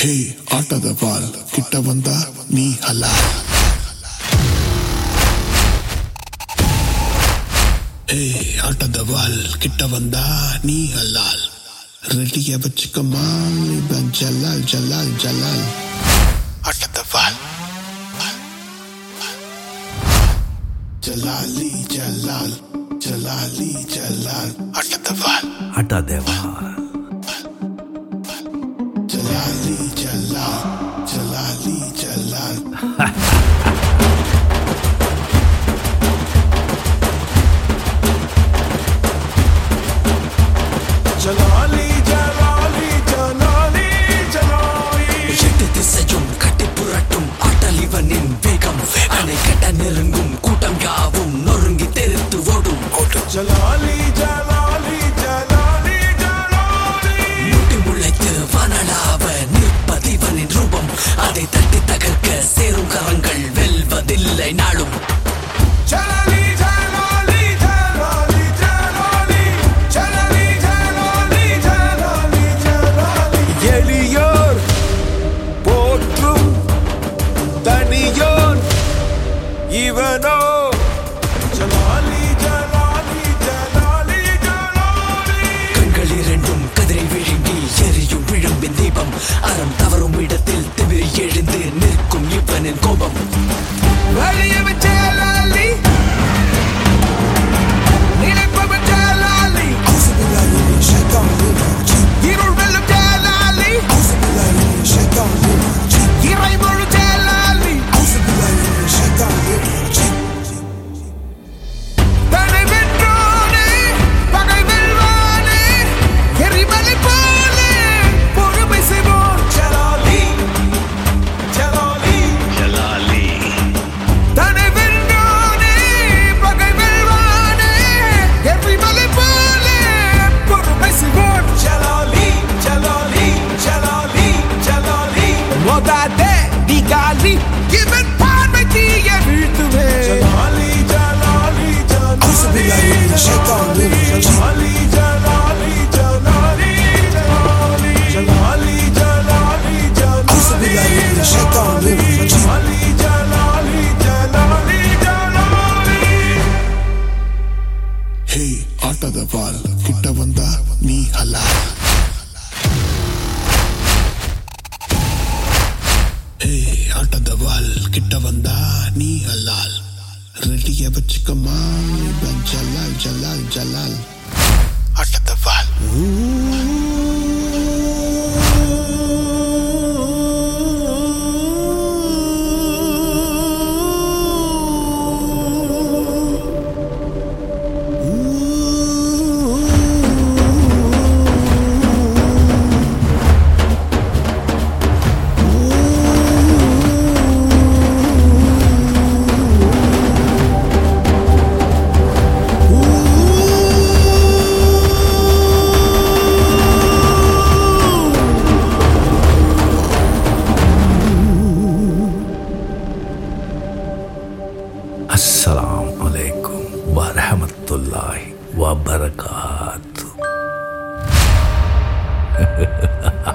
ஹே ஆட்டத பால் கிட்ட வந்தா நீ ஹலால். ஹே ஆட்டத பால் கிட்ட வந்தா நீ ஹலால். ரெடியா வச்சுக்கமா இதான் ஜலால் ஜலால் ஜலால். ஆட்டத பால் ஜலாலி ஜலால் ஜலாலி ஜலால். ஆட்டத பால் ஆட்டத பால் ஜலாலி ஜலால் ஜலாலி ஜலால். ஜலாலி ஜலாலி ஜலாலி ஜலாலி. எட்டு திசையும் கட்டி புரட்டும் ஆட்டல் இவனின் வேகம். அணை கட்ட நெருங்கும் கூட்டம் யாவும் நொறுங்கி தெரித்து ஓடும். ஜலாலி ஜலாலி ஜலாலி ஜலாலி. முட்டி முளைத்து வானளாவ நிற்பதிவனின் ரூபம். அதை தட்டி தகர்க்க சேரும் கரங்கள் வெல்வதில்லை நாளும். ஜலாலி ஜலாலி ஜலாலி ஜலாலி. ஜலாலி ஜலாலி ஜலாலி ஜலாலி. எளியோர் போற்றும் தனியோன் இவனோ. ஜலாலி ஜலாலி ஜலாலி ஜலாலி. கண்கள் இரண்டும் கதிரை விழுங்கி எரியும் விழும்பின் தீபம். அறம் தவறும் இடத்தில் திமிரி எழுந்து நிற்கும் இவனின் கோபம். வலியவன் ஜலாலி நினைப்பவன் ஜலாலி. இருள் வெல்லும் ஜலாலி இறைமுழு ஜலாலி. தன்னை வென்றோனே பகை வெல்வானே எரிமலை போலே பொறுமை செய்வோன். ஜலாலி ஜலாலி ஜலாலி தன்னை வென்றோனே பகை வெல்வானே எரிமலை போலே பொறுமை செய்வோன். ஜலாலி ஜலாலி ஜலாலி ஜலாலி. மோதாதே திகாலி இவன் பார்வை தீய வீழ்த்துவே. ஜலாலி ஜலாலி ஜலாலி ஜலாலி ஜலாலி ஜலாலி ஜலாலி ஜலாலி ஜலாலி ஜலாலி ஜலாலி ஜலாலி ஜலாலி. ஹே ஆட்டத பால் கிட்ட வந்தா நீ ஹலால். ஹே ஆட்டத பால் கிட்ட வந்தா நீ ஹலால். ரெடியா வச்சுக்கமா இதான் ஜலால் ஜலால் ஜலால். ஆட்டத பால் அஸ்ஸலாமு அலைக்கும் வரஹ்மத்துல்லாஹி வபரகாத்து.